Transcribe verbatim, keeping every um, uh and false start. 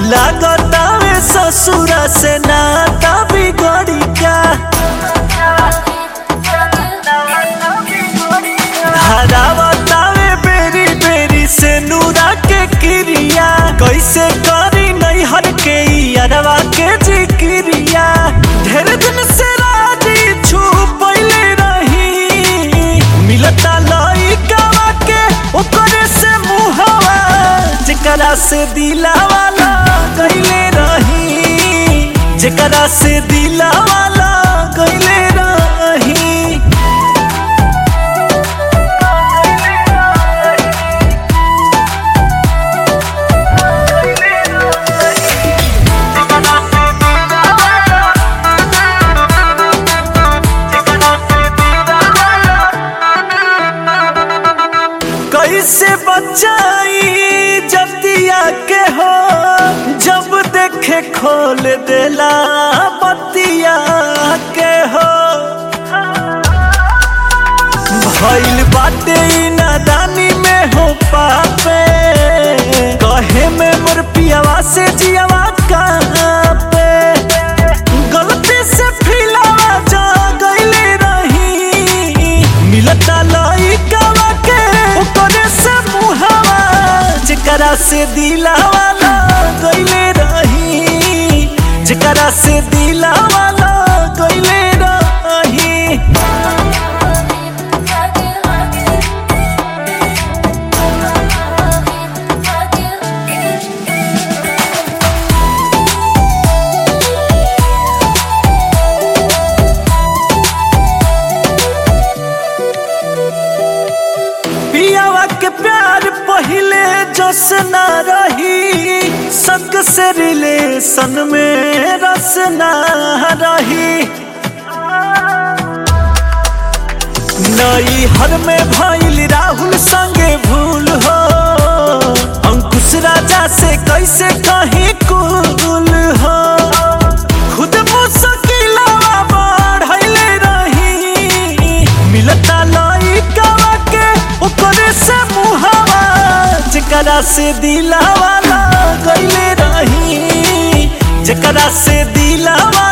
लागतावे ससुरा से नाता बिगड़ी का हरावतावे बेरी बेरी से नूरा के क्रिया कैसे करी नहीं हर के यारवा के जिक्रिया ढेर दिन से राजी छुपैले रही मिलता लइकावा के ओकरे से मुहवा जेकरा से दिलावा गईले रही जेकरा से दिलावा गईले रही कैसे बचाई जतिया के हो जब देखे खोल देला बतिया के हो भइल बाटे नादानी में हो पापे कहे में मोर पियावा से जियावा कहाँ पे गलती से फिलावा जा गईले रही मिलता लइकावा के ओकरे से मुहावा जेकरा से दिलावा गईले रही जेकरा से दिलावा गईले रही पियावा के प्यार पहिले जस ना रही संग से रिलेशन में रस ना रही नई हर में भइल राहुल संगे भूल हो अंकुश राजा से कैसे कहीं कुल हो खुद मुश्किलवा बढ़ले रही मिलता लइकावा के ओकरे से मुहावा जेकरा से दिलावा गईले रही जेकरा से दिलावा